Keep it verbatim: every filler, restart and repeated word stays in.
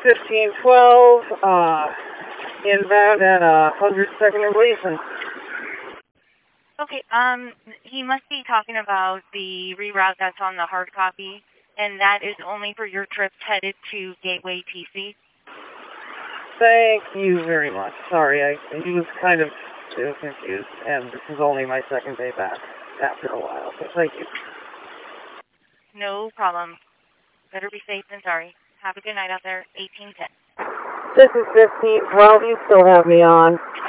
fifteen twelve, uh, inbound at uh, one hundred second and Gleason. Okay, um, he must be talking about the reroute that's on the hard copy, and that is only for your trips headed to Gateway T C. Thank you very much. Sorry, I he was kind of too confused, and this is only my second day back after a while, so thank you. No problem. Better be safe than sorry. Have a good night out there. eighteen ten. This is fifteen twelve. You still have me on.